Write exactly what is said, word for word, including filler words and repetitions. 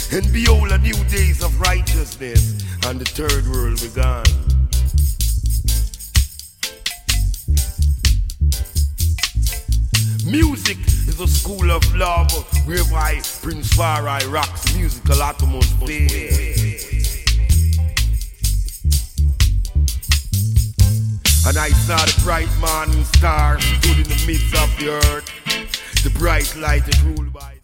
And behold, a new days of righteousness, and the third world began. Music is a school of love, whereby Prince Farai rocks musical atmosphere. And I saw the bright morning star stood in the midst of the earth, the bright light is ruled by